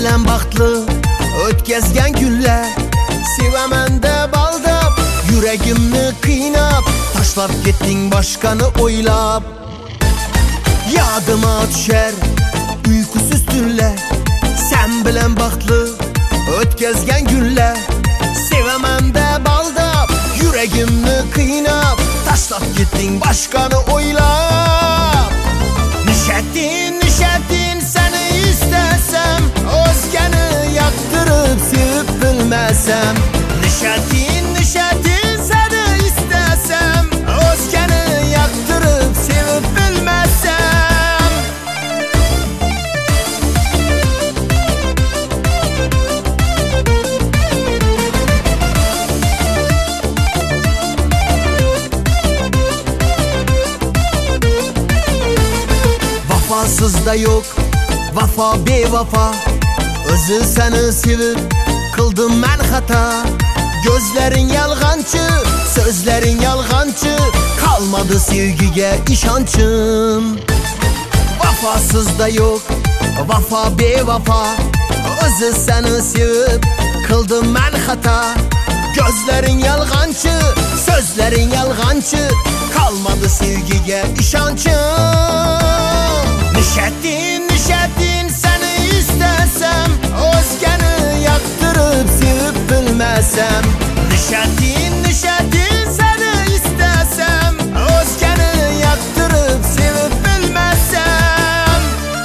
bilen baxtlı ötkəzgən günlər, sevəməndə baldab yüreğimni qiynab, taşlap getdin başkanı oylab. Yadıma düşər uykusuz tünlər, sen bilen baxtlı ötkəzgən günlər, sevəməndə baldab yüreğimni qiynab, taşlap getdin başkanı oylab. Nişəddin, Nişəddin seni istəsəm, özgəni yaktırıp sevib bilməsəm. Nişəddin, Nişəddin seni istəsəm, özgəni yaktırıp sevib bilməsəm. Vafasız da yok, vafa bevafa, özü seni sevip kıldım ben hata. Gözlerin yalgancı, sözlerin yalgancı, kalmadı sevgiye işancım. Vafasız da yok, vafa bevafa, özü seni sevip kıldım ben hata. Gözlerin yalgancı, sözlerin yalgancı, kalmadı sevgiye işancım. Nişəddin, Nişəddin seni istəsəm, özgəni yaktırıp sevib bilməsəm. Nişəddin, Nişəddin seni istəsəm, özgəni yaktırıp sevib bilməsəm.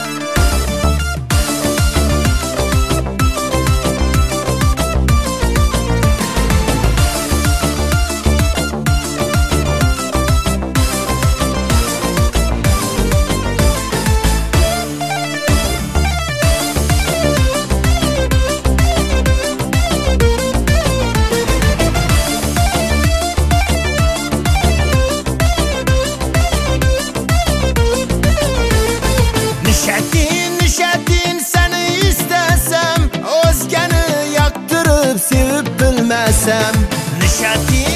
Nişəddin, Nişəddin seni istəsəm, özgəni yaktırıp sevib bilməsəm. Nişəddin